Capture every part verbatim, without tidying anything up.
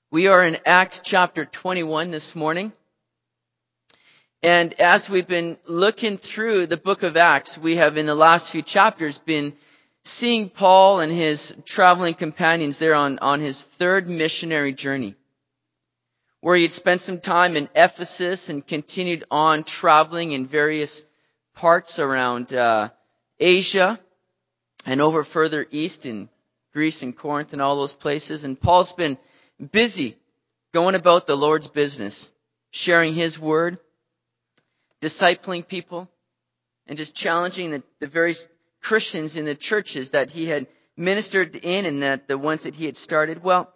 We are in Acts chapter twenty-one this morning. And as we've been looking through the book of Acts, we have in the last few chapters been seeing Paul and his traveling companions there on, on his third missionary journey, where he had spent some time in Ephesus and continued on traveling in various parts around uh, Asia and over further east in Greece and Corinth and all those places. And Paul's been busy going about the Lord's business, sharing His word, discipling people, and just challenging the, the various Christians in the churches that he had ministered in and that the ones that he had started. Well,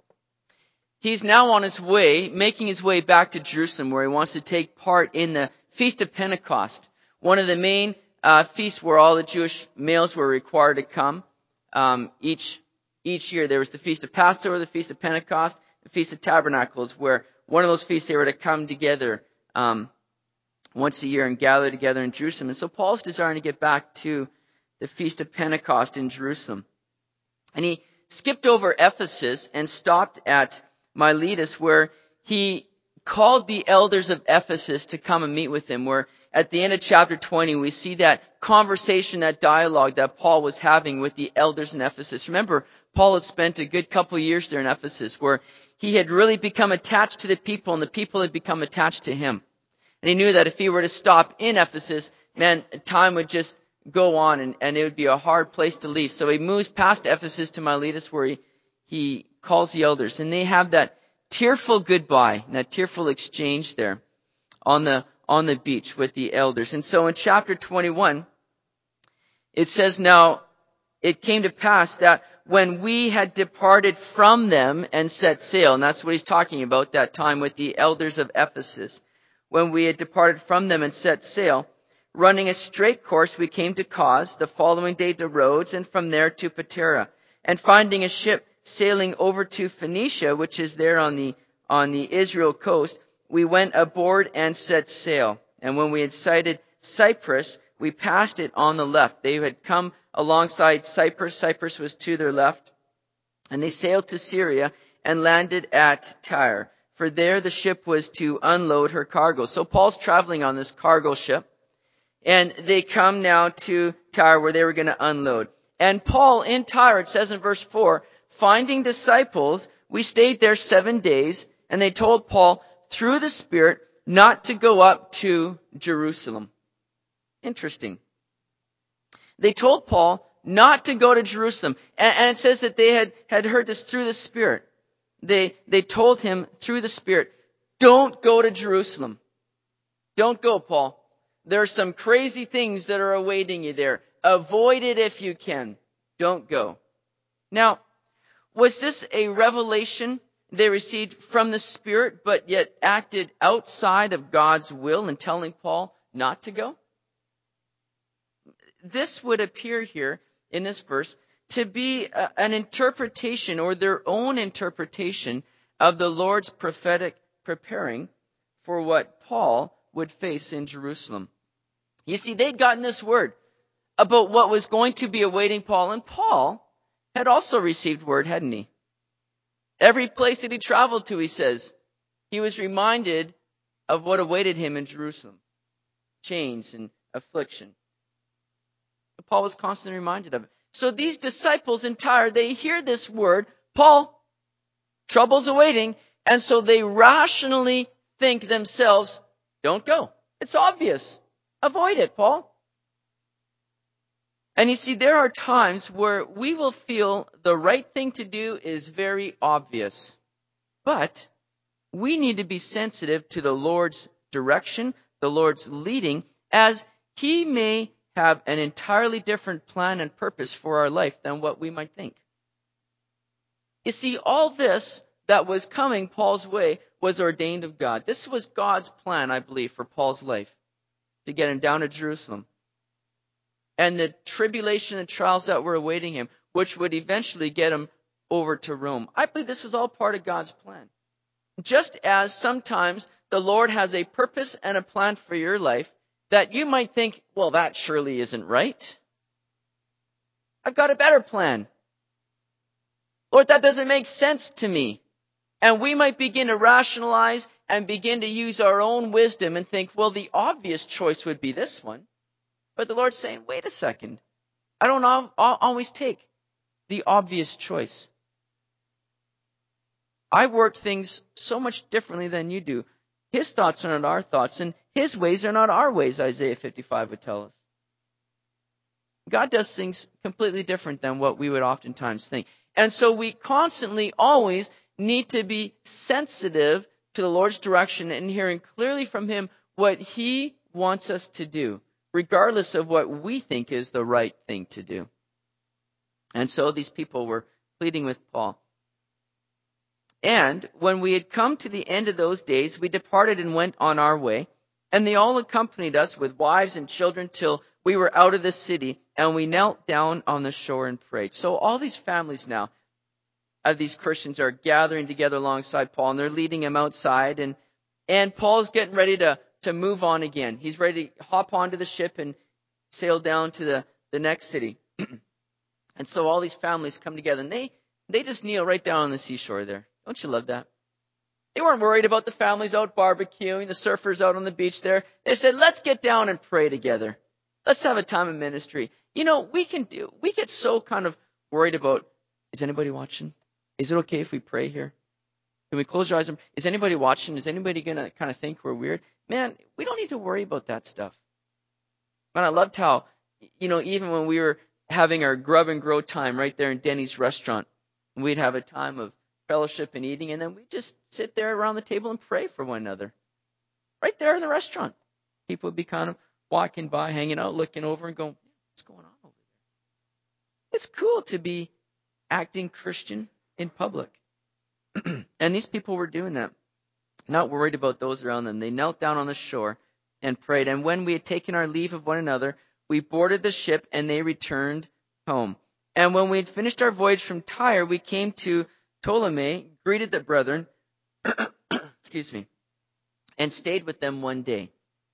he's now on his way, making his way back to Jerusalem, where he wants to take part in the Feast of Pentecost, one of the main uh, feasts where all the Jewish males were required to come. Um, each Each year there was the Feast of Passover, the Feast of Pentecost, the Feast of Tabernacles, where one of those feasts they were to come together um, once a year and gather together in Jerusalem. And so Paul's desiring to get back to the Feast of Pentecost in Jerusalem. And he skipped over Ephesus and stopped at Miletus, where he called the elders of Ephesus to come and meet with him, where at the end of chapter twenty, we see that conversation, that dialogue that Paul was having with the elders in Ephesus. Remember, Paul had spent a good couple of years there in Ephesus, where he had really become attached to the people and the people had become attached to him. And he knew that if he were to stop in Ephesus, man, time would just go on and, and it would be a hard place to leave. So he moves past Ephesus to Miletus, where he, he calls the elders. And they have that tearful goodbye, that tearful exchange there on the on the beach with the elders. And so in chapter twenty-one, it says, "Now it came to pass that when we had departed from them and set sail," and that's what he's talking about, that time with the elders of Ephesus. "When we had departed from them and set sail, running a straight course, we came to Cos, the following day to Rhodes, and from there to Patara. And finding a ship sailing over to Phoenicia, which is there on the on the Israel coast, we went aboard and set sail. And when we had sighted Cyprus, we passed it on the left." They had come alongside Cyprus. Cyprus was to their left. "And they sailed to Syria and landed at Tyre. For there the ship was to unload her cargo." So Paul's traveling on this cargo ship. And they come now to Tyre, where they were going to unload. And Paul in Tyre, it says in verse four, "Finding disciples, we stayed there seven days. And they told Paul, through the Spirit, not to go up to Jerusalem." Interesting. They told Paul not to go to Jerusalem. And, and it says that they had, had heard this through the Spirit. They, they told him through the Spirit, "Don't go to Jerusalem. Don't go, Paul. There are some crazy things that are awaiting you there. Avoid it if you can. Don't go." Now, was this a revelation they received from the Spirit, but yet acted outside of God's will in telling Paul not to go? This would appear here in this verse to be a, an interpretation, or their own interpretation, of the Lord's prophetic preparing for what Paul would face in Jerusalem. You see, they'd gotten this word about what was going to be awaiting Paul, and Paul had also received word, hadn't he? Every place that he traveled to, he says, he was reminded of what awaited him in Jerusalem. Chains and affliction. But Paul was constantly reminded of it. So these disciples in Tyre, they hear this word, Paul, trouble's awaiting, and so they rationally think themselves, don't go. It's obvious. Avoid it, Paul. And you see, there are times where we will feel the right thing to do is very obvious. But we need to be sensitive to the Lord's direction, the Lord's leading, as He may have an entirely different plan and purpose for our life than what we might think. You see, all this that was coming Paul's way was ordained of God. This was God's plan, I believe, for Paul's life, to get him down to Jerusalem. And the tribulation and trials that were awaiting him, which would eventually get him over to Rome. I believe this was all part of God's plan. Just as sometimes the Lord has a purpose and a plan for your life that you might think, well, that surely isn't right. I've got a better plan. Lord, that doesn't make sense to me. And we might begin to rationalize and begin to use our own wisdom and think, well, the obvious choice would be this one. But the Lord's saying, wait a second. I don't al- al- always take the obvious choice. I work things so much differently than you do. His thoughts are not our thoughts, and His ways are not our ways, Isaiah fifty-five would tell us. God does things completely different than what we would oftentimes think. And so we constantly, always need to be sensitive to the Lord's direction and hearing clearly from Him what He wants us to do, regardless of what we think is the right thing to do. And so these people were pleading with Paul. And when we had come to the end of those days, we departed and went on our way. And they all accompanied us with wives and children till we were out of the city. And we knelt down on the shore and prayed. So all these families now of these Christians are gathering together alongside Paul. And they're leading him outside. And, and Paul's getting ready to, to move on again. He's ready to hop onto the ship and sail down to the, the next city. And so all these families come together. And they, they just kneel right down on the seashore there. Don't you love that? They weren't worried about the families out barbecuing, the surfers out on the beach there. They said, let's get down and pray together. Let's have a time of ministry. You know, we can do, we get so kind of worried about, is anybody watching? Is it okay if we pray here? Can we close our eyes? Is anybody watching? Is anybody going to kind of think we're weird? Man, we don't need to worry about that stuff. And I loved how, you know, even when we were having our grub and grow time right there in Denny's restaurant, we'd have a time of fellowship and eating, and then we just sit there around the table and pray for one another. Right there in the restaurant. People would be kind of walking by, hanging out, looking over and going, what's going on over there? It's cool to be acting Christian in public. And these people were doing that, not worried about those around them. They knelt down on the shore and prayed. And when we had taken our leave of one another, we boarded the ship and they returned home. And when we had finished our voyage from Tyre, we came to Ptolemy, greeted the brethren, excuse me, and stayed with them one day.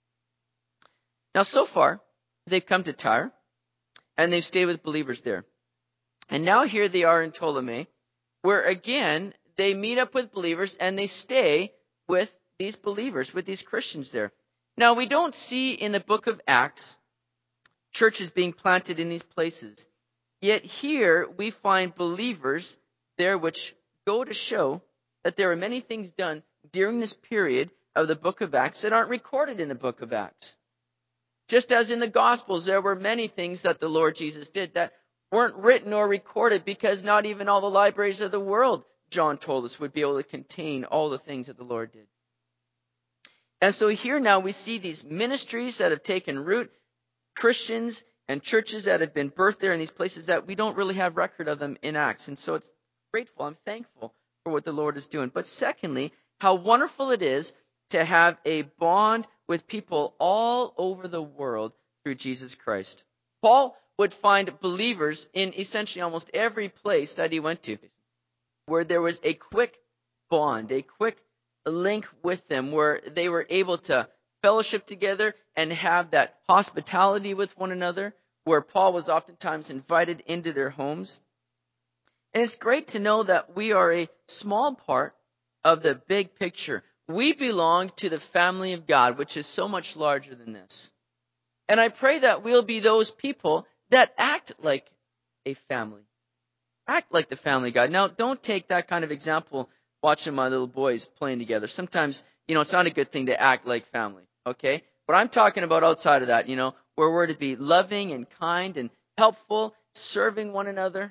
Now, so far, they've come to Tyre, and they've stayed with believers there. And now here they are in Ptolemy, where again, they meet up with believers, and they stay with these believers, with these Christians there. Now, we don't see in the book of Acts churches being planted in these places. Yet here we find believers there, which go to show that there are many things done during this period of the book of Acts that aren't recorded in the book of Acts. Just as in the Gospels, there were many things that the Lord Jesus did that weren't written or recorded because not even all the libraries of the world, John told us, would be able to contain all the things that the Lord did. And so here now we see these ministries that have taken root, Christians and churches that have been birthed there in these places that we don't really have record of them in Acts. And so it's grateful. I'm thankful for what the Lord is doing. But secondly, how wonderful it is to have a bond with people all over the world through Jesus Christ. Paul would find believers in essentially almost every place that he went to, where there was a quick bond, a quick link with them, where they were able to fellowship together and have that hospitality with one another, where Paul was oftentimes invited into their homes. And it's great to know that we are a small part of the big picture. We belong to the family of God, which is so much larger than this. And I pray that we'll be those people that act like a family. Act like the family of God. Now, don't take that kind of example watching my little boys playing together. Sometimes, you know, it's not a good thing to act like family, okay? But I'm talking about outside of that, you know, where we're to be loving and kind and helpful, serving one another.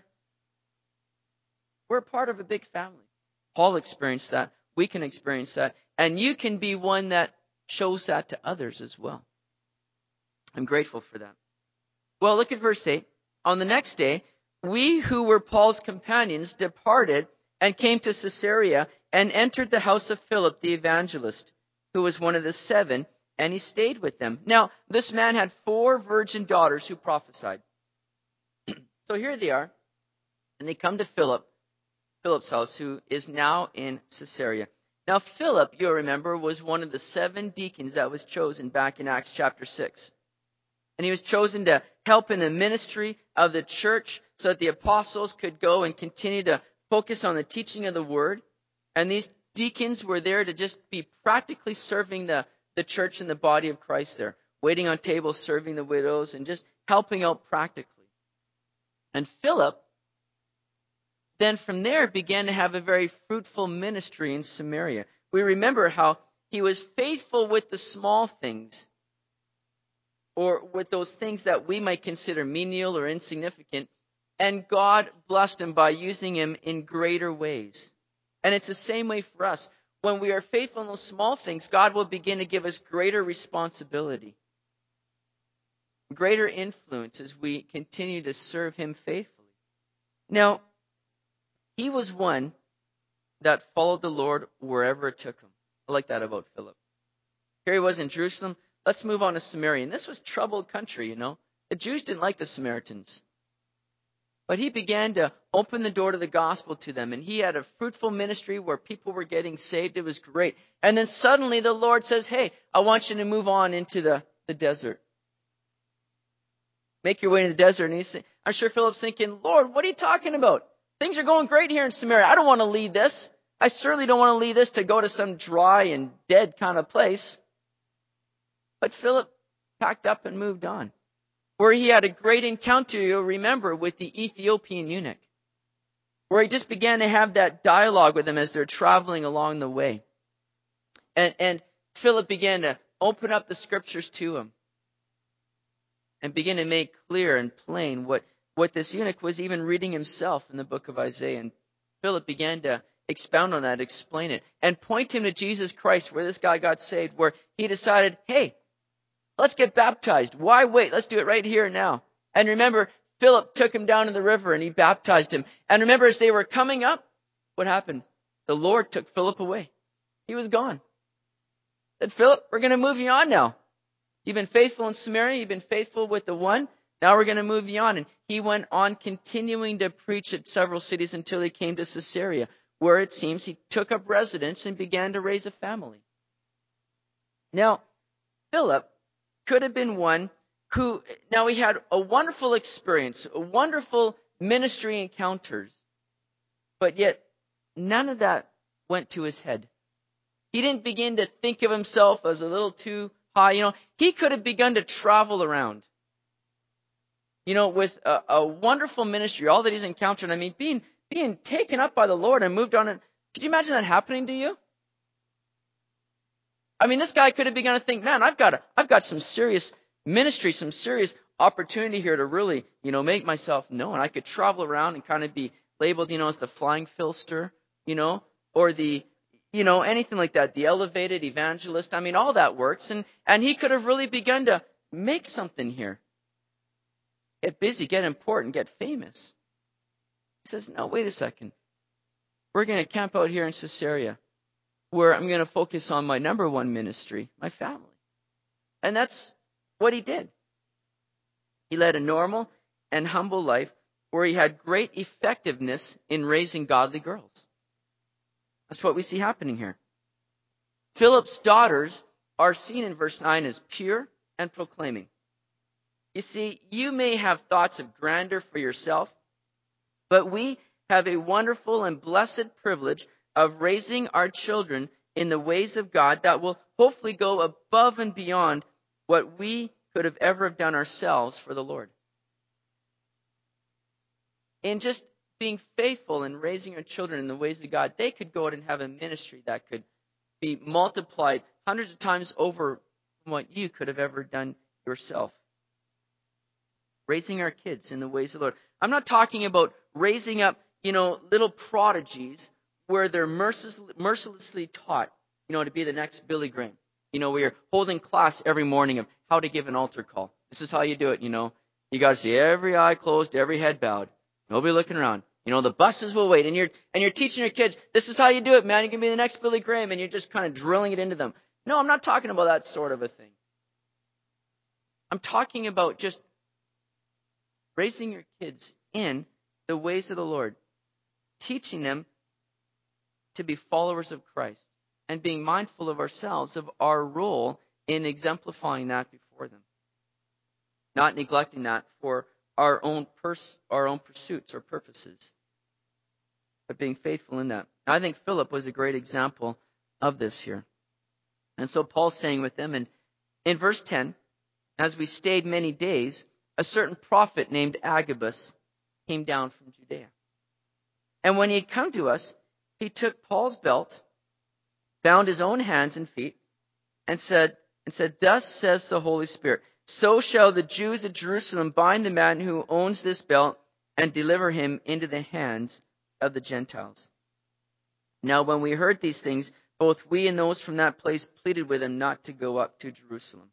We're part of a big family. Paul experienced that. We can experience that. And you can be one that shows that to others as well. I'm grateful for that. Well, look at verse eight. On the next day, we who were Paul's companions departed and came to Caesarea and entered the house of Philip the evangelist, who was one of the seven, and he stayed with them. Now, this man had four virgin daughters who prophesied. So here they are, and they come to Philip, Philip's house, who is now in Caesarea. Now, Philip, you'll remember, was one of the seven deacons that was chosen back in Acts chapter six. And he was chosen to help in the ministry of the church so that the apostles could go and continue to focus on the teaching of the word. And these deacons were there to just be practically serving the, the church and the body of Christ there, waiting on tables, serving the widows, and just helping out practically. And Philip then from there began to have a very fruitful ministry in Samaria. We remember how he was faithful with the small things, or with those things that we might consider menial or insignificant, and God blessed him by using him in greater ways. And it's the same way for us. When we are faithful in those small things, God will begin to give us greater responsibility, greater influence as we continue to serve him faithfully. Now, he was one that followed the Lord wherever it took him. I like that about Philip. Here he was in Jerusalem. Let's move on to Samaria. And this was troubled country, you know. The Jews didn't like the Samaritans. But he began to open the door to the gospel to them. And he had a fruitful ministry where people were getting saved. It was great. And then suddenly the Lord says, hey, I want you to move on into the, the desert. Make your way to the desert. And he's, I'm sure Philip's thinking, Lord, what are you talking about? Things are going great here in Samaria. I don't want to leave this. I certainly don't want to leave this to go to some dry and dead kind of place. But Philip packed up and moved on, where he had a great encounter, you'll remember, with the Ethiopian eunuch, where he just began to have that dialogue with him as they're traveling along the way. And, and Philip began to open up the scriptures to him and begin to make clear and plain what, what this eunuch was even reading himself in the book of Isaiah. And Philip began to expound on that, explain it, and point him to Jesus Christ, where this guy got saved, where he decided, hey, let's get baptized. Why wait? Let's do it right here and now. And remember, Philip took him down to the river and he baptized him. And remember, as they were coming up, what happened? The Lord took Philip away. He was gone. Said, Philip, we're going to move you on now. You've been faithful in Samaria. You've been faithful with the one. Now we're going to move you on. And he went on continuing to preach at several cities until he came to Caesarea, where it seems he took up residence and began to raise a family. Now, Philip could have been one who, now he had a wonderful experience, a wonderful ministry encounters, but yet none of that went to his head. He didn't begin to think of himself as a little too high. You know, he could have begun to travel around, you know, with a, a wonderful ministry, all that he's encountered. I mean, being, being taken up by the Lord and moved on. And could you imagine that happening to you? I mean, this guy could have begun to think, man, I've got a, I've got some serious ministry, some serious opportunity here to really, you know, make myself known. I could travel around and kind of be labeled, you know, as the flying Philster, you know, or the, you know, anything like that, the elevated evangelist. I mean, all that works. And, and he could have really begun to make something here. Get busy, get important, get famous. He says, no, wait a second. We're going to camp out here in Caesarea, where I'm going to focus on my number one ministry, my family. And that's what he did. He led a normal and humble life where he had great effectiveness in raising godly girls. That's what we see happening here. Philip's daughters are seen in verse nine as pure and proclaiming. You see, you may have thoughts of grandeur for yourself, but we have a wonderful and blessed privilege of raising our children in the ways of God that will hopefully go above and beyond what we could have ever have done ourselves for the Lord. In just being faithful in raising our children in the ways of God, they could go out and have a ministry that could be multiplied hundreds of times over from what you could have ever done yourself. Raising our kids in the ways of the Lord. I'm not talking about raising up, you know, little prodigies where they're mercilessly, mercilessly taught, you know, to be the next Billy Graham. You know, we are holding class every morning of how to give an altar call. This is how you do it, you know. You got to see every eye closed, every head bowed. Nobody looking around. You know, the buses will wait. And you're, and you're teaching your kids, this is how you do it, man. You can be the next Billy Graham. And you're just kind of drilling it into them. No, I'm not talking about that sort of a thing. I'm talking about just raising your kids in the ways of the Lord. Teaching them to be followers of Christ. And being mindful of ourselves, of our role in exemplifying that before them. Not neglecting that for our own pers- our own pursuits or purposes, but being faithful in that. I think Philip was a great example of this here. And so Paul's staying with them. And in verse ten, as we stayed many days, a certain prophet named Agabus came down from Judea. And when he had come to us, he took Paul's belt, bound his own hands and feet, and said, and said, "Thus says the Holy Spirit, so shall the Jews at Jerusalem bind the man who owns this belt and deliver him into the hands of the Gentiles." Now when we heard these things, both we and those from that place pleaded with him not to go up to Jerusalem.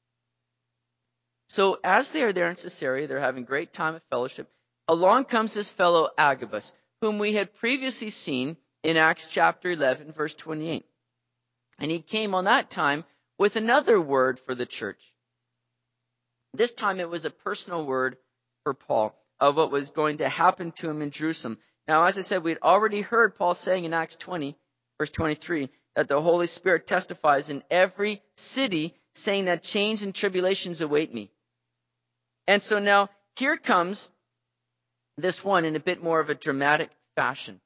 So as they are there in Caesarea, they're having great time of fellowship. Along comes this fellow Agabus, whom we had previously seen in Acts chapter eleven, verse twenty-eight. And he came on that time with another word for the church. This time it was a personal word for Paul of what was going to happen to him in Jerusalem. Now, as I said, we had already heard Paul saying in Acts twenty, verse twenty-three, that the Holy Spirit testifies in every city, saying that chains and tribulations await me. And so now, here comes this one in a bit more of a dramatic fashion.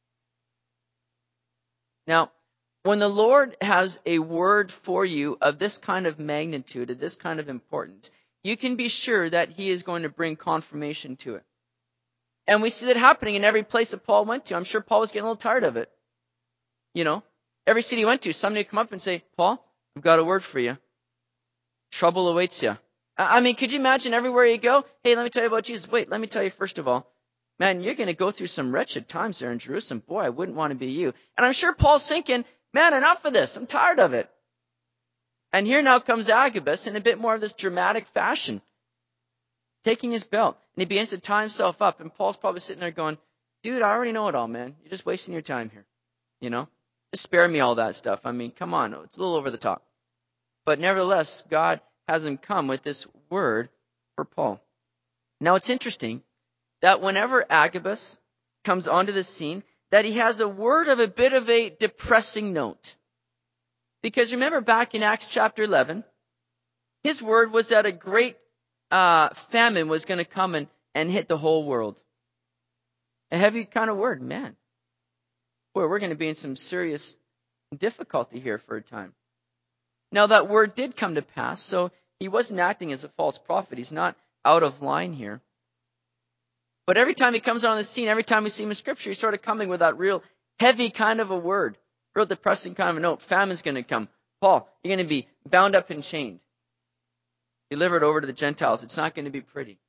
Now, when the Lord has a word for you of this kind of magnitude, of this kind of importance, you can be sure that he is going to bring confirmation to it. And we see that happening in every place that Paul went to. I'm sure Paul was getting a little tired of it. You know, every city he went to, somebody would come up and say, "Paul, I've got a word for you. Trouble awaits you." I mean, could you imagine everywhere you go? "Hey, let me tell you about Jesus." "Wait, let me tell you first of all, man, you're going to go through some wretched times there in Jerusalem. Boy, I wouldn't want to be you." And I'm sure Paul's thinking, man, enough of this. I'm tired of it. And here now comes Agabus in a bit more of this dramatic fashion, taking his belt. And he begins to tie himself up. And Paul's probably sitting there going, "Dude, I already know it all, man. You're just wasting your time here. You know, just spare me all that stuff. I mean, come on. It's a little over the top." But nevertheless, God has him come with this word for Paul. Now, it's interesting that whenever Agabus comes onto the scene, that he has a word of a bit of a depressing note. Because remember back in Acts chapter eleven, his word was that a great uh, famine was going to come and, and hit the whole world. A heavy kind of word, man. Boy, we're going to be in some serious difficulty here for a time. Now that word did come to pass, so he wasn't acting as a false prophet. He's not out of line here. But every time he comes on the scene, every time we see him in Scripture, he's sort of coming with that real heavy kind of a word, real depressing kind of a note. Famine's going to come. Paul, you're going to be bound up and chained, delivered over to the Gentiles. It's not going to be pretty.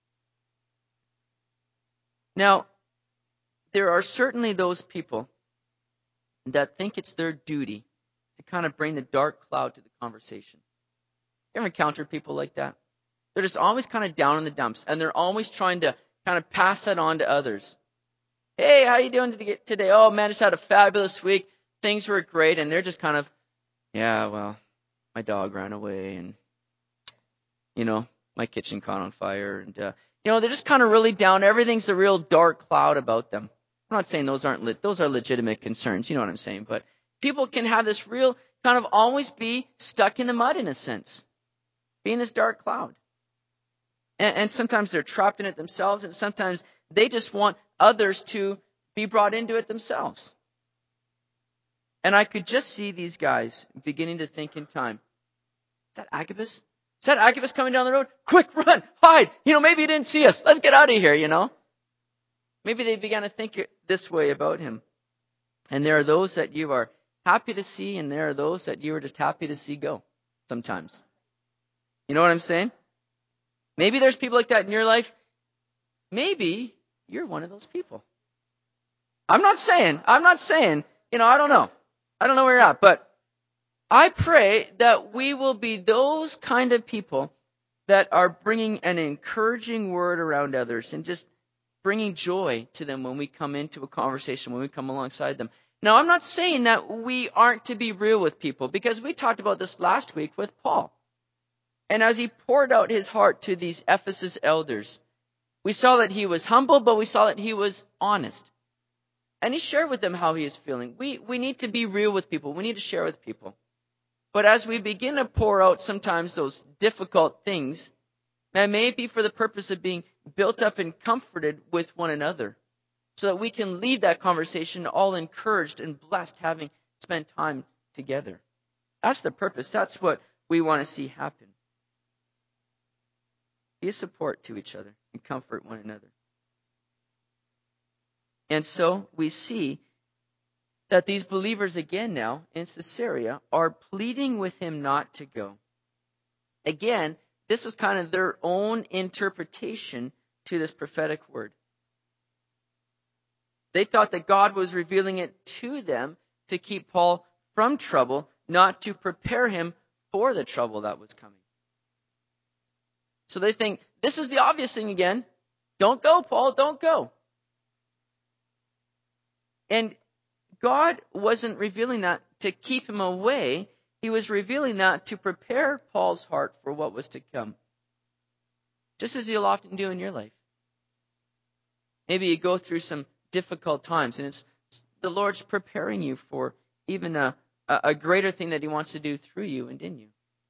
Now, there are certainly those people that think it's their duty to kind of bring the dark cloud to the conversation. You ever encounter people like that? They're just always kind of down in the dumps, and they're always trying to kind of pass that on to others. "Hey, how you doing today?" "Oh, man, just had a fabulous week. Things were great." And they're just kind of, "Yeah, well, my dog ran away, and, you know, my kitchen caught on fire." And, uh, you know, they're just kind of really down. Everything's a real dark cloud about them. I'm not saying those aren't, le- those are legitimate concerns. You know what I'm saying? But people can have this real kind of always be stuck in the mud in a sense. Be in this dark cloud. And, and sometimes they're trapped in it themselves, and sometimes they just want others to be brought into it themselves. And I could just see these guys beginning to think in time, "Is that Agabus? Is that Agabus coming down the road? Quick, run, hide. You know, maybe he didn't see us. Let's get out of here, you know." Maybe they began to think this way about him. And there are those that you are happy to see, and there are those that you are just happy to see go sometimes. You know what I'm saying? Maybe there's people like that in your life. Maybe you're one of those people. I'm not saying, I'm not saying, you know, I don't know. I don't know where you're at, but I pray that we will be those kind of people that are bringing an encouraging word around others and just bringing joy to them when we come into a conversation, when we come alongside them. Now, I'm not saying that we aren't to be real with people, because we talked about this last week with Paul. And as he poured out his heart to these Ephesus elders, we saw that he was humble, but we saw that he was honest. And he shared with them how he is feeling. We, we need to be real with people. We need to share with people. But as we begin to pour out sometimes those difficult things, and may it be for the purpose of being built up and comforted with one another, so that we can leave that conversation all encouraged and blessed, having spent time together. That's the purpose. That's what we want to see happen. Be a support to each other and comfort one another. And so we see that these believers again now in Caesarea are pleading with him not to go. Again, this was kind of their own interpretation to this prophetic word. They thought that God was revealing it to them to keep Paul from trouble, not to prepare him for the trouble that was coming. So they think, this is the obvious thing again. Don't go, Paul, don't go. And God wasn't revealing that to keep him away. He was revealing that to prepare Paul's heart for what was to come. Just as he'll often do in your life. Maybe you go through some difficult times, and it's the Lord's preparing you for even a, a greater thing that he wants to do through you and in you.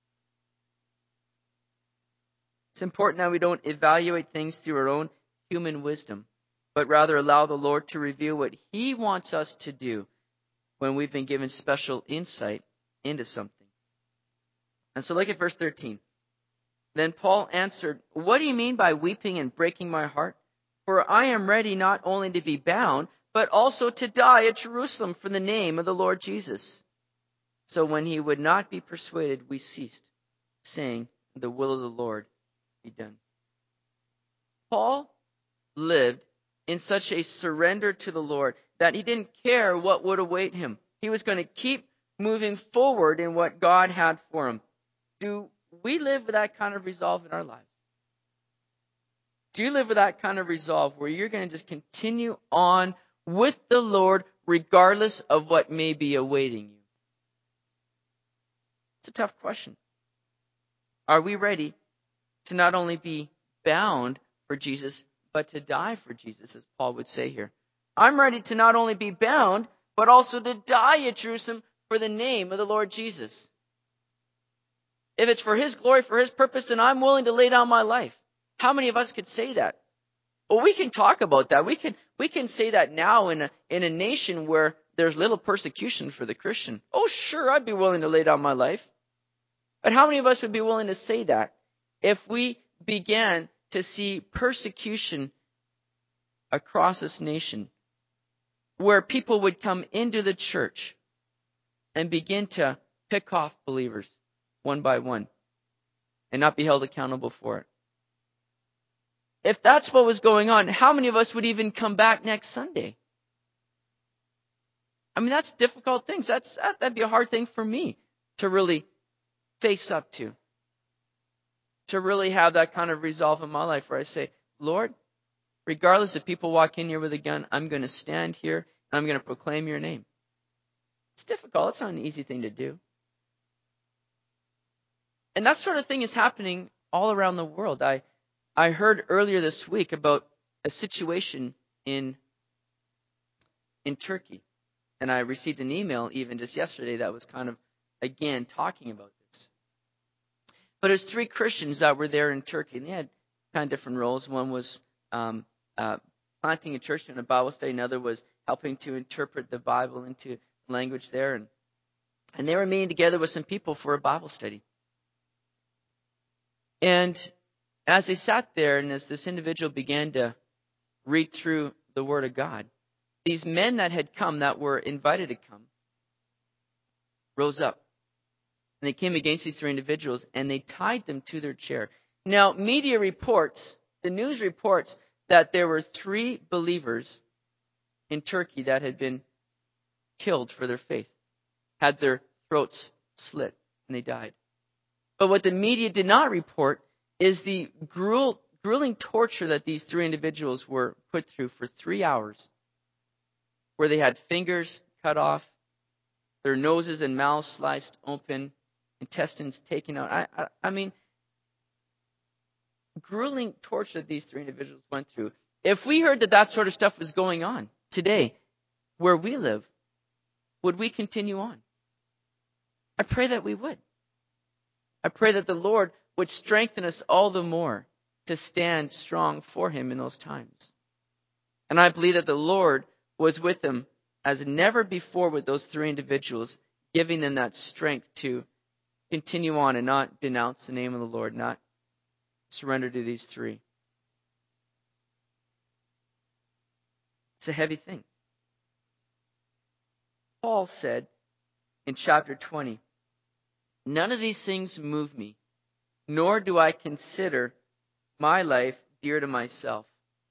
It's important that we don't evaluate things through our own human wisdom, but rather allow the Lord to reveal what he wants us to do when we've been given special insight into something. And so look at verse thirteen. Then Paul answered, "What do you mean by weeping and breaking my heart? For I am ready not only to be bound, but also to die at Jerusalem for the name of the Lord Jesus." So when he would not be persuaded, we ceased, saying, "The will of the Lord be done." Paul lived in such a surrender to the Lord that he didn't care what would await him. He was going to keep moving forward in what God had for him. Do we live with that kind of resolve in our lives? Do you live with that kind of resolve where you're going to just continue on with the Lord regardless of what may be awaiting you? It's a tough question. Are we ready to not only be bound for Jesus, but to die for Jesus, as Paul would say here? I'm ready to not only be bound, but also to die at Jerusalem for the name of the Lord Jesus. If it's for his glory, for his purpose, then I'm willing to lay down my life. How many of us could say that? Well, we can talk about that. We can we can say that now in a in a nation where there's little persecution for the Christian. Oh, sure, I'd be willing to lay down my life. But how many of us would be willing to say that if we began to see persecution across this nation, where people would come into the church and begin to pick off believers one by one and not be held accountable for it? If that's what was going on, how many of us would even come back next Sunday? I mean, that's difficult things. That's that, that'd be a hard thing for me to really face up to. To really have that kind of resolve in my life where I say, Lord, regardless if people walk in here with a gun, I'm going to stand here and I'm going to proclaim your name. It's difficult. It's not an easy thing to do. And that sort of thing is happening all around the world. I I heard earlier this week about a situation in in Turkey. And I received an email even just yesterday that was kind of, again, talking about this. But it was three Christians that were there in Turkey. And they had kind of different roles. One was um, uh, planting a church and a Bible study. Another was helping to interpret the Bible into language there. And, and they were meeting together with some people for a Bible study. And as they sat there and as this individual began to read through the Word of God, these men that had come, that were invited to come, rose up. And they came against these three individuals and they tied them to their chair. Now, media reports, the news reports that there were three believers in Turkey that had been killed for their faith, had their throats slit, and they died. But what the media did not report is the gruel, grueling torture that these three individuals were put through for three hours, where they had fingers cut off, their noses and mouths sliced open, intestines taken out. I, I, I mean, grueling torture that these three individuals went through. If we heard that that sort of stuff was going on today, where we live, would we continue on? I pray that we would. I pray that the Lord would strengthen us all the more to stand strong for him in those times. And I believe that the Lord was with them as never before with those three individuals, giving them that strength to continue on and not denounce the name of the Lord, not surrender to these three. It's a heavy thing. Paul said in chapter twenty, "None of these things move me, nor do I consider my life dear to myself."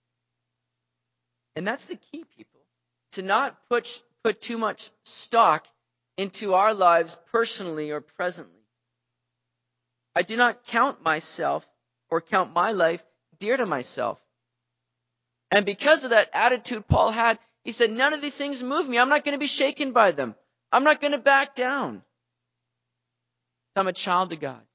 And that's the key, people. To not put, put too much stock into our lives personally or presently. I do not count myself or count my life dear to myself. And because of that attitude Paul had, he said, none of these things move me. I'm not going to be shaken by them. I'm not going to back down. I'm a child of God.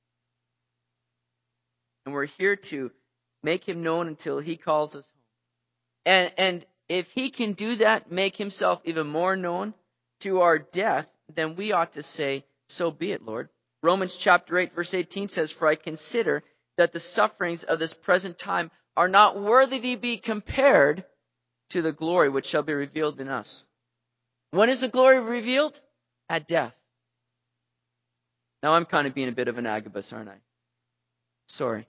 And we're here to make him known until he calls us home. And, and if he can do that, make himself even more known through our death, then we ought to say, so be it, Lord. Romans chapter eight, verse eighteen says, "For I consider that the sufferings of this present time are not worthy to be compared to the glory which shall be revealed in us." When is the glory revealed? At death. Now I'm kind of being a bit of an Agabus, aren't I? Sorry.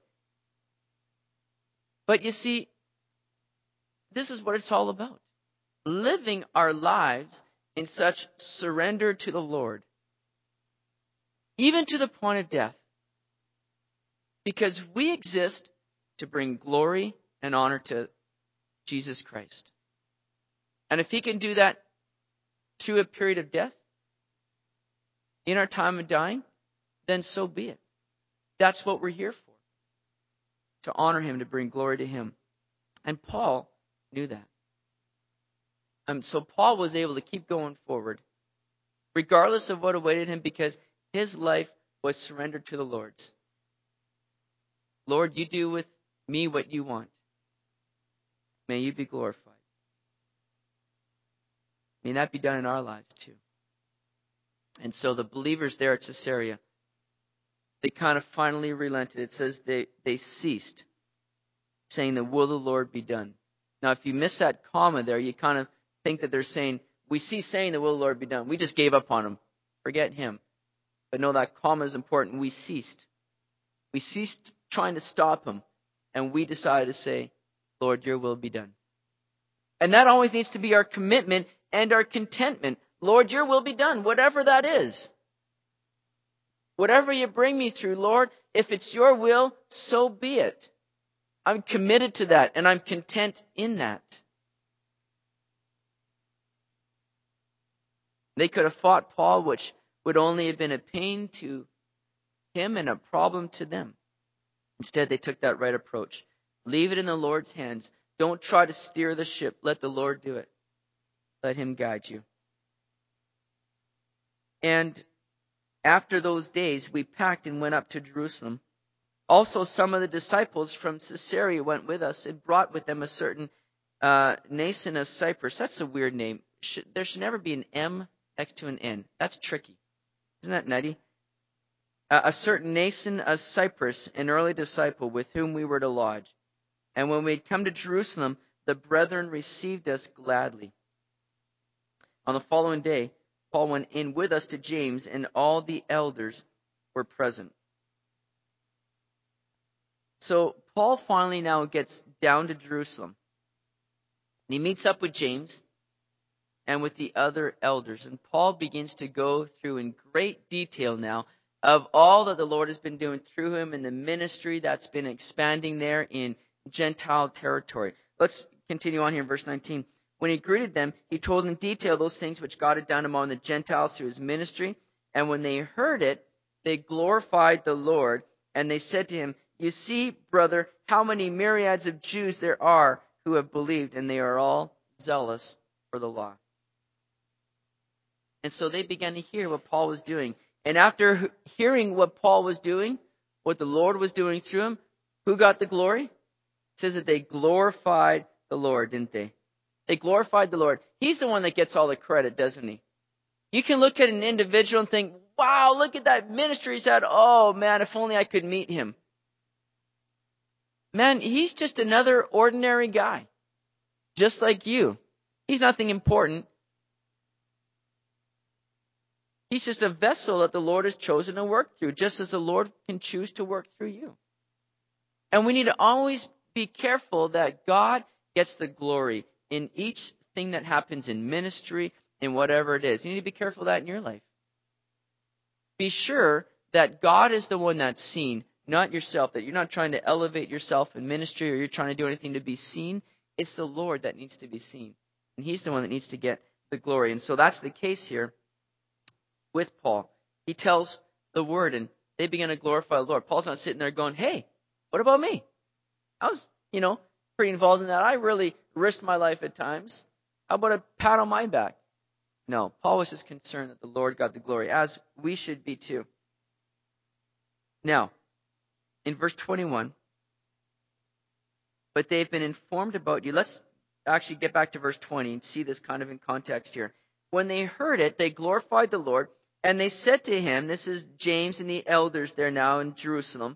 But you see, this is what it's all about. Living our lives in such surrender to the Lord. Even to the point of death. Because we exist to bring glory and honor to Jesus Christ. And if he can do that through a period of death, in our time of dying, then so be it. That's what we're here for. To honor him, to bring glory to him. And Paul knew that. And so Paul was able to keep going forward, regardless of what awaited him, because his life was surrendered to the Lord's. Lord, you do with me what you want. May you be glorified. May that be done in our lives too. And so the believers there at Caesarea, they kind of finally relented. It says they, they ceased, saying, "The will of the Lord be done." Now, if you miss that comma there, you kind of think that they're saying, we cease saying the will of the Lord be done. We just gave up on him. Forget him. But no, that comma is important. We ceased. We ceased trying to stop him. And we decided to say, "Lord, your will be done." And that always needs to be our commitment and our contentment. Lord, your will be done, whatever that is. Whatever you bring me through, Lord, if it's your will, so be it. I'm committed to that, and I'm content in that. They could have fought Paul, which would only have been a pain to him and a problem to them. Instead, they took that right approach. Leave it in the Lord's hands. Don't try to steer the ship. Let the Lord do it. Let him guide you. And after those days, we packed and went up to Jerusalem. Also, some of the disciples from Caesarea went with us and brought with them a certain uh, Nason of Cyprus. That's a weird name. Should, there should never be an M next to an N. That's tricky. Isn't that nutty? Uh, a certain Nason of Cyprus, an early disciple with whom we were to lodge. And when we had come to Jerusalem, the brethren received us gladly. On the following day, Paul went in with us to James, and all the elders were present. So Paul finally now gets down to Jerusalem. And he meets up with James and with the other elders. And Paul begins to go through in great detail now of all that the Lord has been doing through him in the ministry that's been expanding there in Gentile territory. Let's continue on here in verse nineteen. When he greeted them, he told in detail those things which God had done among the Gentiles through his ministry. And when they heard it, they glorified the Lord. And they said to him, "You see, brother, how many myriads of Jews there are who have believed, and they are all zealous for the law." And so they began to hear what Paul was doing. And after hearing what Paul was doing, what the Lord was doing through him, who got the glory? It says that they glorified the Lord, didn't they? They glorified the Lord. He's the one that gets all the credit, doesn't he? You can look at an individual and think, wow, look at that ministry he's had. Oh, man, if only I could meet him. Man, he's just another ordinary guy. just like you. He's nothing important. He's just a vessel that the Lord has chosen to work through, just as the Lord can choose to work through you. And we need to always be careful that God gets the glory in each thing that happens in ministry, in whatever it is. You need to be careful of that in your life. Be sure that God is the one that's seen, not yourself, that you're not trying to elevate yourself in ministry or you're trying to do anything to be seen. It's the Lord that needs to be seen. And He's the one that needs to get the glory. And so that's the case here with Paul. He tells the word and they begin to glorify the Lord. Paul's not sitting there going, hey, what about me? I was, you know, pretty involved in that. I really risked my life at times. How about a pat on my back? No, Paul was just concerned that the Lord got the glory, as we should be too. Now, in verse twenty-one, but they've been informed about you. Let's actually get back to verse twenty and see this kind of in context here. When they heard it, they glorified the Lord, and they said to him, this is James and the elders there now in Jerusalem.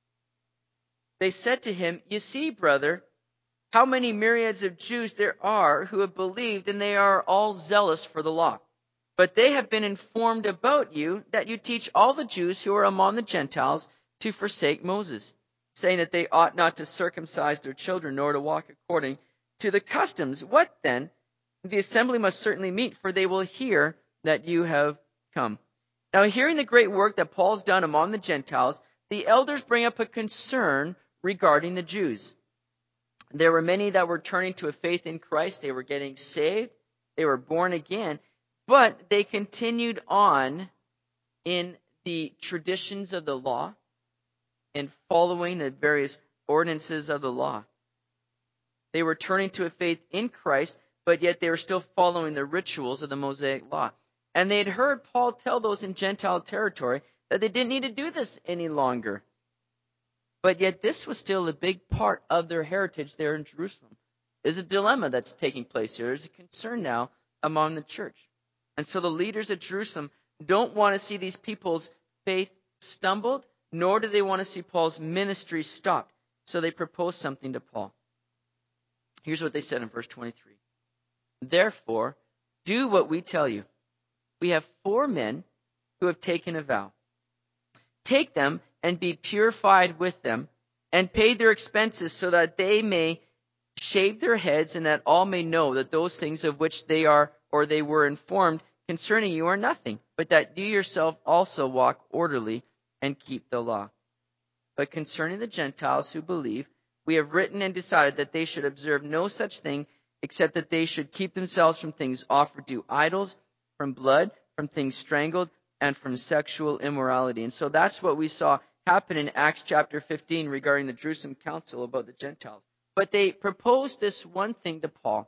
They said to him, you see, brother, how many myriads of Jews there are who have believed, and they are all zealous for the law. But they have been informed about you that you teach all the Jews who are among the Gentiles to forsake Moses, saying that they ought not to circumcise their children, nor to walk according to the customs. What then? The assembly must certainly meet, for they will hear that you have come. Now, hearing the great work that Paul's done among the Gentiles, the elders bring up a concern regarding the Jews. There were many that were turning to a faith in Christ. They were getting saved. They were born again. But they continued on in the traditions of the law and following the various ordinances of the law. They were turning to a faith in Christ, but yet they were still following the rituals of the Mosaic law. And they had heard Paul tell those in Gentile territory that they didn't need to do this any longer. But yet this was still a big part of their heritage there in Jerusalem. There's a dilemma that's taking place here. There's a concern now among the church. And so the leaders at Jerusalem don't want to see these people's faith stumbled, nor do they want to see Paul's ministry stopped. So they propose something to Paul. Here's what they said in verse twenty-three. Therefore, do what we tell you. We have four men who have taken a vow. Take them and be purified with them, and pay their expenses so that they may shave their heads, and that all may know that those things of which they are or they were informed concerning you are nothing, but that you yourself also walk orderly and keep the law. But concerning the Gentiles who believe, we have written and decided that they should observe no such thing, except that they should keep themselves from things offered to idols, from blood, from things strangled, and from sexual immorality. And so that's what we saw happen in Acts chapter fifteen regarding the Jerusalem council about the Gentiles. But they proposed this one thing to Paul.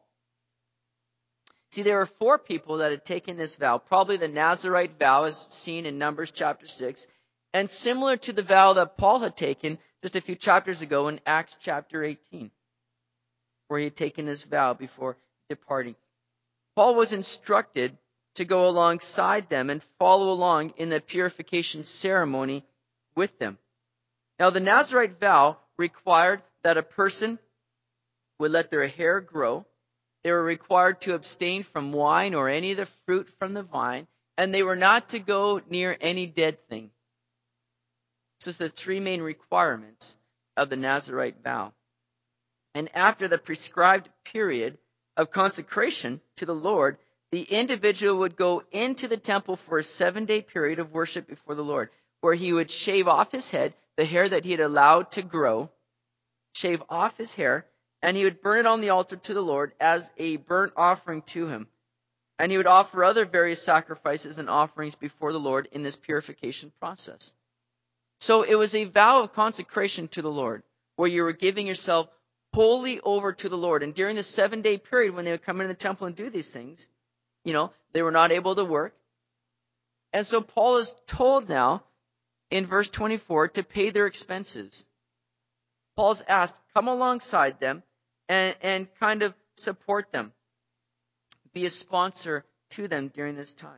See, there were four people that had taken this vow, probably the Nazirite vow as seen in Numbers chapter six, and similar to the vow that Paul had taken just a few chapters ago in Acts chapter eighteen, where he had taken this vow before departing. Paul was instructed to go alongside them and follow along in the purification ceremony with them. Now, the Nazirite vow required that a person would let their hair grow. They were required to abstain from wine or any of the fruit from the vine, and they were not to go near any dead thing. This was the three main requirements of the Nazirite vow. And after the prescribed period of consecration to the Lord, the individual would go into the temple for a seven-day period of worship before the Lord, where he would shave off his head, the hair that he had allowed to grow, shave off his hair, and he would burn it on the altar to the Lord as a burnt offering to him. And he would offer other various sacrifices and offerings before the Lord in this purification process. So it was a vow of consecration to the Lord, where you were giving yourself wholly over to the Lord. And during the seven-day period when they would come into the temple and do these things, you know, they were not able to work. And so Paul is told now in verse twenty-four to pay their expenses. Paul's asked, come alongside them and, and kind of support them. Be a sponsor to them during this time.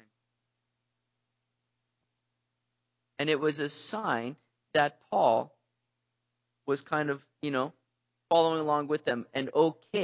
And it was a sign that Paul was kind of, you know, following along with them and okay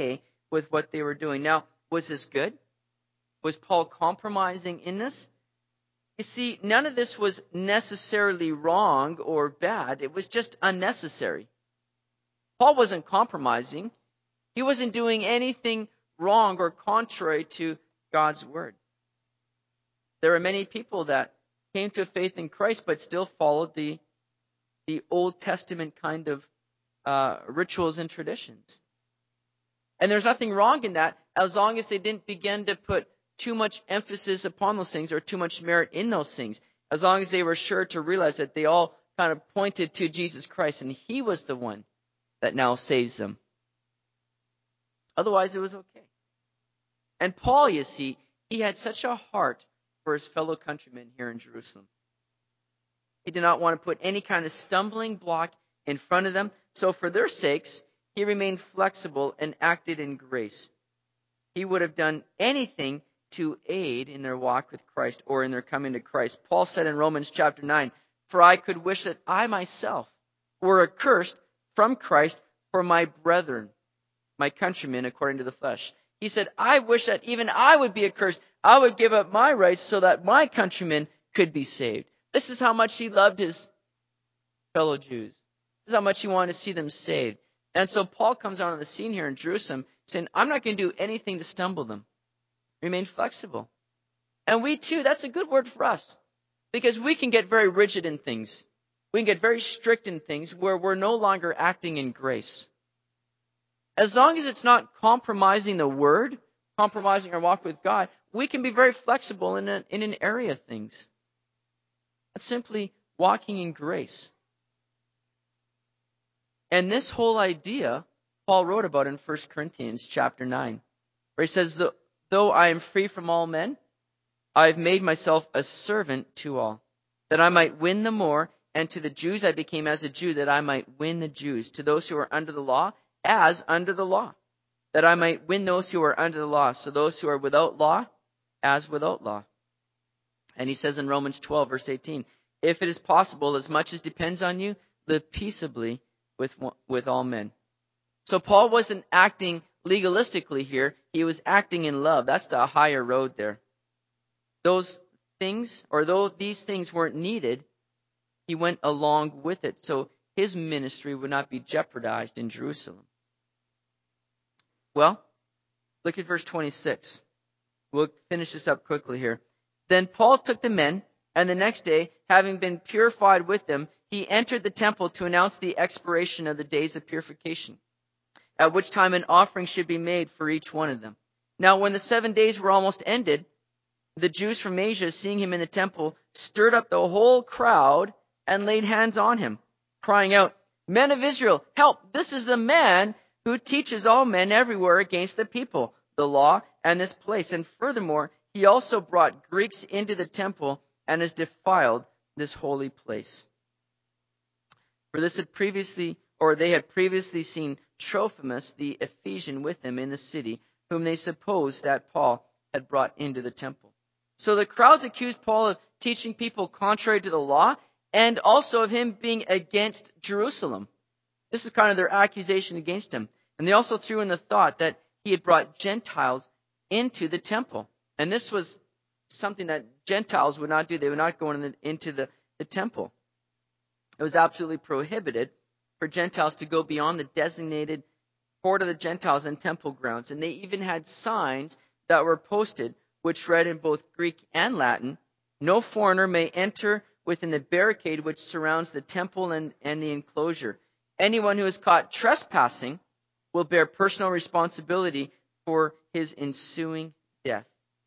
with what they were doing. Now, was this good? Was Paul compromising in this? You see, none of this was necessarily wrong or bad. It was just unnecessary. Paul wasn't compromising. He wasn't doing anything wrong or contrary to God's word. There are many people that came to faith in Christ but still followed the, the Old Testament kind of uh, rituals and traditions. And there's nothing wrong in that as long as they didn't begin to put too much emphasis upon those things or too much merit in those things. As long as they were sure to realize that they all kind of pointed to Jesus Christ and He was the one that now saves them. Otherwise, it was okay. And Paul, you see, he had such a heart for his fellow countrymen here in Jerusalem. He did not want to put any kind of stumbling block in front of them. So for their sakes, he remained flexible and acted in grace. He would have done anything to aid in their walk with Christ or in their coming to Christ. Paul said in Romans chapter nine, "For I could wish that I myself were accursed from Christ for my brethren, my countrymen according to the flesh." He said, I wish that even I would be accursed. I would give up my rights so that my countrymen could be saved. This is how much he loved his fellow Jews. This is how much he wanted to see them saved. And so Paul comes on the scene here in Jerusalem saying, I'm not going to do anything to stumble them. Remain flexible. And we too, that's a good word for us. Because we can get very rigid in things. We can get very strict in things where we're no longer acting in grace. As long as it's not compromising the word, compromising our walk with God, we can be very flexible in, a, in an area of things. That's simply walking in grace. And this whole idea, Paul wrote about in First Corinthians chapter nine, where he says, though I am free from all men, I have made myself a servant to all, that I might win the more, and to the Jews I became as a Jew, that I might win the Jews. To those who are under the law, as under the law, that I might win those who are under the law. So those who are without law, as without law. And he says in Romans twelve, verse eighteen, if it is possible, as much as depends on you, live peaceably with, with all men. So Paul wasn't acting legalistically here. He was acting in love. That's the higher road there. Those things, or though these things weren't needed, he went along with it. So his ministry would not be jeopardized in Jerusalem. Well, look at verse twenty-six. We'll finish this up quickly here. Then Paul took the men, and the next day, having been purified with them, he entered the temple to announce the expiration of the days of purification, at which time an offering should be made for each one of them. Now, when the seven days were almost ended, the Jews from Asia, seeing him in the temple, stirred up the whole crowd and laid hands on him, crying out, Men of Israel, help! This is the man who teaches all men everywhere against the people, the law, and this place. And furthermore, he also brought Greeks into the temple and has defiled this holy place. For this had previously, or they had previously seen Trophimus, the Ephesian, with them in the city, whom they supposed that Paul had brought into the temple. So the crowds accused Paul of teaching people contrary to the law, and also of him being against Jerusalem. This is kind of their accusation against him. And they also threw in the thought that he had brought Gentiles into the temple. And this was something that Gentiles would not do. They would not go in the, into the, the temple. It was absolutely prohibited for Gentiles to go beyond the designated court of the Gentiles and temple grounds. And they even had signs that were posted, which read in both Greek and Latin, no foreigner may enter within the barricade which surrounds the temple and, and the enclosure. Anyone who is caught trespassing will bear personal responsibility for his ensuing death.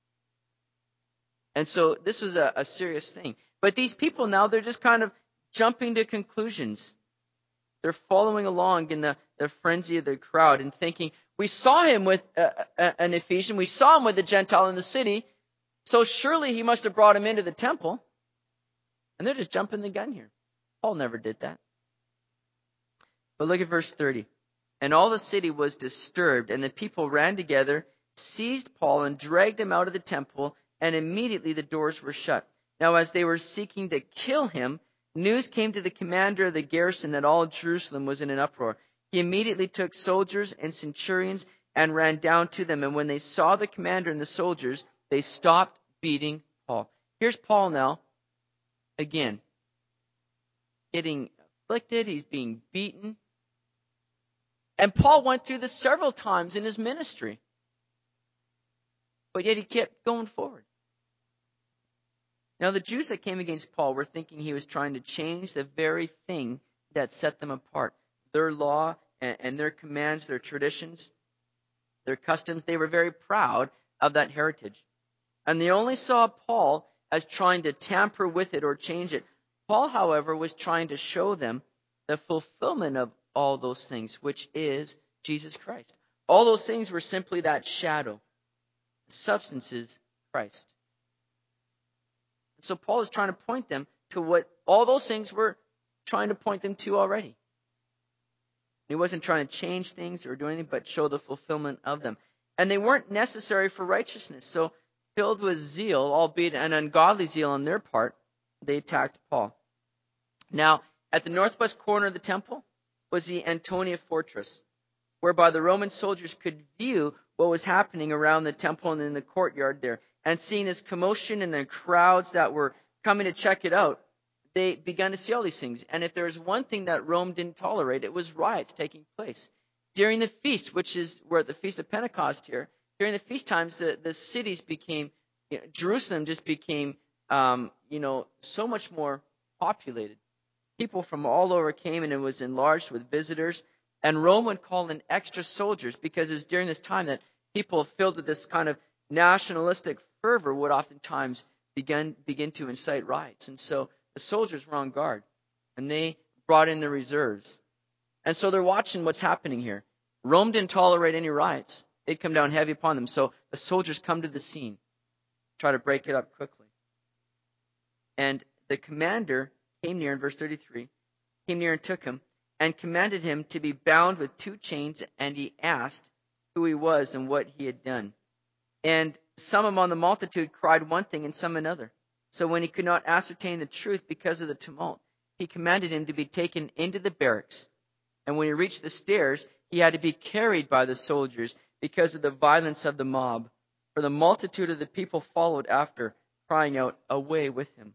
And so this was a, a serious thing. But these people now, they're just kind of jumping to conclusions. They're following along in the, the frenzy of the crowd and thinking, we saw him with a, a, an Ephesian, we saw him with a Gentile in the city, so surely he must have brought him into the temple. And they're just jumping the gun here. Paul never did that. But look at verse thirty. And all the city was disturbed, and the people ran together, seized Paul, and dragged him out of the temple, and immediately the doors were shut. Now as they were seeking to kill him, news came to the commander of the garrison that all Jerusalem was in an uproar. He immediately took soldiers and centurions and ran down to them. And when they saw the commander and the soldiers, they stopped beating Paul. Here's Paul now, again, getting afflicted. He's being beaten. And Paul went through this several times in his ministry. But yet he kept going forward. Now the Jews that came against Paul were thinking he was trying to change the very thing that set them apart. Their law and, and their commands, their traditions, their customs, they were very proud of that heritage. And they only saw Paul as trying to tamper with it or change it. Paul, however, was trying to show them the fulfillment of all those things, which is Jesus Christ. All those things were simply that shadow. The substance is Christ. So Paul is trying to point them to what all those things were trying to point them to already. He wasn't trying to change things or do anything but show the fulfillment of them. And they weren't necessary for righteousness. So filled with zeal, albeit an ungodly zeal on their part, they attacked Paul. Now, at the northwest corner of the temple was the Antonia fortress, whereby the Roman soldiers could view what was happening around the temple and in the courtyard there. And seeing this commotion and the crowds that were coming to check it out, they began to see all these things. And if there was one thing that Rome didn't tolerate, it was riots taking place. During the feast, which is, we're at the Feast of Pentecost here, during the feast times, the, the cities became, you know, Jerusalem just became, um, you know, so much more populated. People from all over came, and it was enlarged with visitors. And Rome would call in extra soldiers because it was during this time that people filled with this kind of nationalistic fervor would oftentimes begin, begin to incite riots. And so the soldiers were on guard, and they brought in the reserves. And so they're watching what's happening here. Rome didn't tolerate any riots. They'd come down heavy upon them. So the soldiers come to the scene, try to break it up quickly. And the commander came near, in verse thirty-three, came near and took him, and commanded him to be bound with two chains, and he asked who he was and what he had done. And some among the multitude cried one thing and some another. So when he could not ascertain the truth because of the tumult, he commanded him to be taken into the barracks. And when he reached the stairs, he had to be carried by the soldiers because of the violence of the mob. For the multitude of the people followed after, crying out, "Away with him."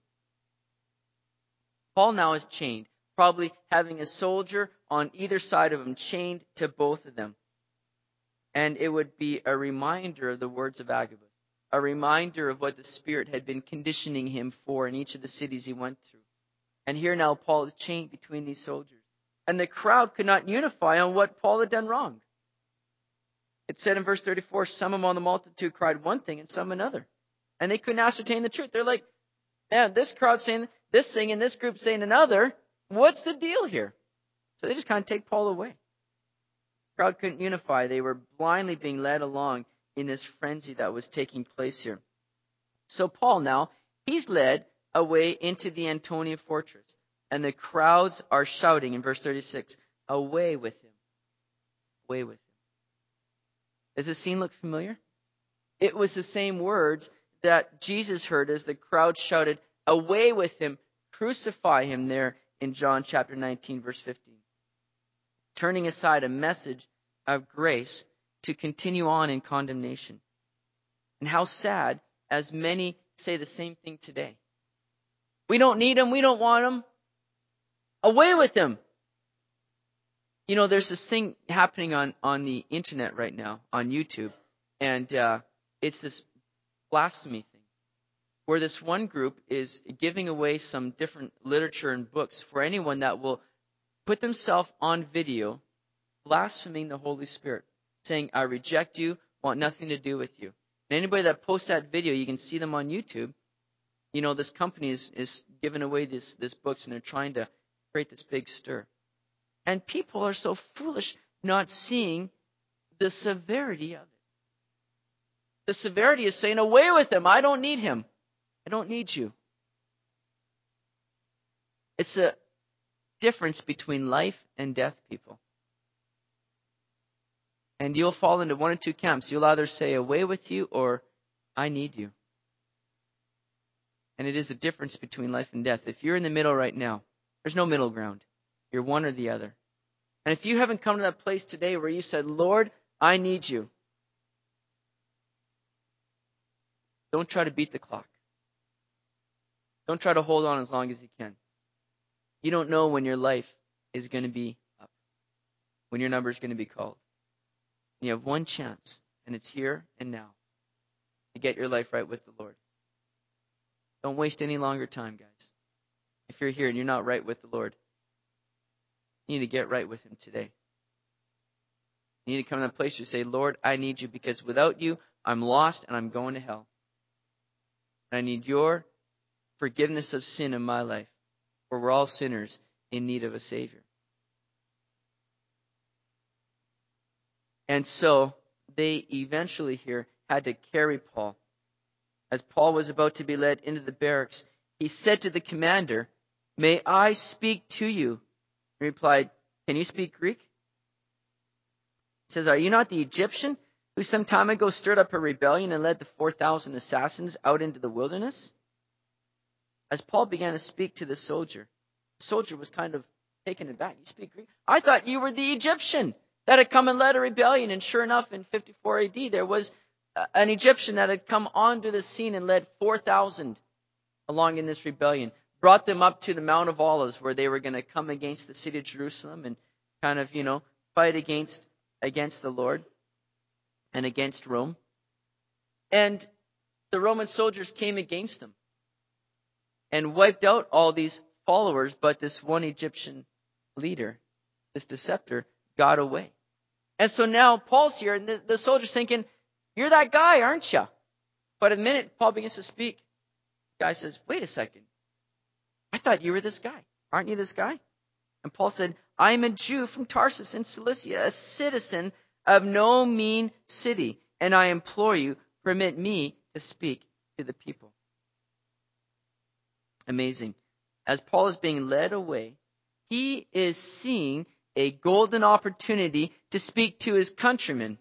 Paul now is chained, probably having a soldier on either side of him, chained to both of them. And it would be a reminder of the words of Agabus, a reminder of what the Spirit had been conditioning him for in each of the cities he went through. And here now Paul is chained between these soldiers. And the crowd could not unify on what Paul had done wrong. It said in verse thirty-four, some among the multitude cried one thing and some another. And they couldn't ascertain the truth. They're like, man, this crowd's saying this thing and this group saying another. What's the deal here? So they just kind of take Paul away. The crowd couldn't unify. They were blindly being led along in this frenzy that was taking place here. So Paul now, he's led away into the Antonia fortress. And the crowds are shouting in verse thirty-six, "Away with him. Away with him." Does this scene look familiar? It was the same words that Jesus heard as the crowd shouted, "Away with him, crucify him," there in John chapter nineteen, verse fifteen. Turning aside a message of grace to continue on in condemnation. And how sad, as many say the same thing today. We don't need him. We don't want him. Away with him. You know, there's this thing happening on, on the internet right now, on YouTube. And uh, it's this blasphemy thing, where this one group is giving away some different literature and books for anyone that will put themselves on video blaspheming the Holy Spirit, saying, "I reject you, want nothing to do with you." And anybody that posts that video, you can see them on YouTube. You know, this company is, is giving away this, this books, and they're trying to create this big stir. And people are so foolish not seeing the severity of it. The severity is saying, "Away with him. I don't need him. I don't need you." It's a difference between life and death, people. And you'll fall into one or two camps. You'll either say, "Away with you," or "I need you." And it is a difference between life and death. If you're in the middle right now, there's no middle ground. You're one or the other. And if you haven't come to that place today where you said, "Lord, I need you. Don't try to beat the clock. Don't try to hold on as long as you can. You don't know when your life is going to be up, when your number is going to be called. You have one chance, and it's here and now, to get your life right with the Lord. Don't waste any longer time, guys. If you're here and you're not right with the Lord, you need to get right with Him today. You need to come to that place where you say, Lord, I need you because without you, I'm lost and I'm going to hell. And I need your forgiveness of sin in my life, for we're all sinners in need of a Savior. And so they eventually here had to carry Paul. As Paul was about to be led into the barracks, he said to the commander, "May I speak to you?" He replied, "Can you speak Greek?" He says, "Are you not the Egyptian who some time ago stirred up a rebellion and led the four thousand assassins out into the wilderness?" As Paul began to speak to the soldier, the soldier was kind of taken aback. "You speak Greek? I thought you were the Egyptian that had come and led a rebellion." And sure enough, in fifty-four A D, there was an Egyptian that had come onto the scene and led four thousand along in this rebellion, brought them up to the Mount of Olives where they were going to come against the city of Jerusalem and kind of, you know, fight against against the Lord and against Rome. And the Roman soldiers came against them and wiped out all these followers, but this one Egyptian leader, this deceptor, got away. And so now Paul's here, and the, the soldier's thinking, "You're that guy, aren't you?" But the minute Paul begins to speak, the guy says, "Wait a second. I thought you were this guy. Aren't you this guy?" And Paul said, "I am a Jew from Tarsus in Cilicia, a citizen of no mean city, and I implore you, permit me to speak to the people." Amazing. As Paul is being led away, he is seeing a golden opportunity to speak to his countrymen.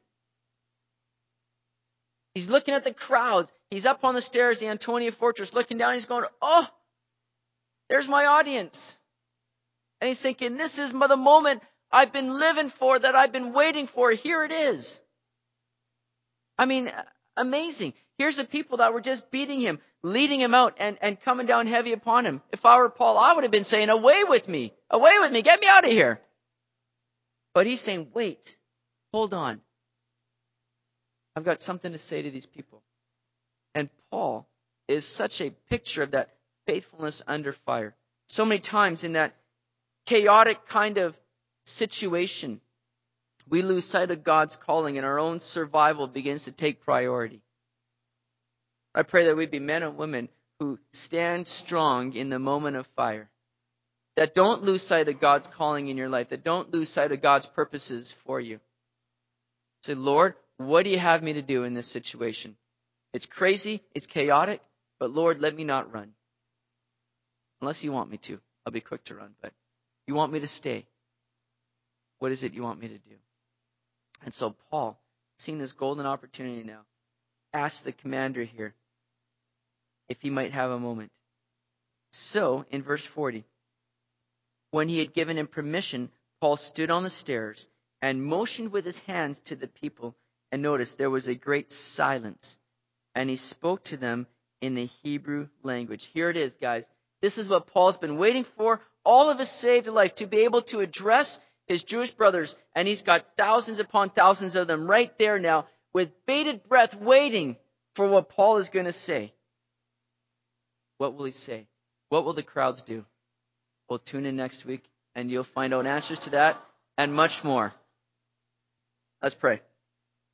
He's looking at the crowds. He's up on the stairs of the Antonia Fortress looking down. He's going, "Oh, there's my audience." And he's thinking, this is the moment I've been living for, that I've been waiting for. Here it is. I mean, amazing. Here's the people that were just beating him, leading him out and, and coming down heavy upon him. If I were Paul, I would have been saying, "Away with me, away with me, get me out of here." But he's saying, "Wait, hold on. I've got something to say to these people." And Paul is such a picture of that faithfulness under fire. So many times in that chaotic kind of situation, we lose sight of God's calling and our own survival begins to take priority. I pray that we be men and women who stand strong in the moment of fire, that don't lose sight of God's calling in your life, that don't lose sight of God's purposes for you. Say, "Lord, what do you have me to do in this situation? It's crazy, it's chaotic, but Lord, let me not run. Unless you want me to, I'll be quick to run, but you want me to stay. What is it you want me to do?" And so Paul, seeing this golden opportunity now, asked the commander here if he might have a moment. So, in verse forty, when he had given him permission, Paul stood on the stairs and motioned with his hands to the people. And notice there was a great silence. And he spoke to them in the Hebrew language. Here it is, guys. This is what Paul's been waiting for all of his saved life, to be able to address his Jewish brothers. And he's got thousands upon thousands of them right there now with bated breath waiting for what Paul is going to say. What will he say? What will the crowds do? Well, tune in next week and you'll find out answers to that and much more. Let's pray.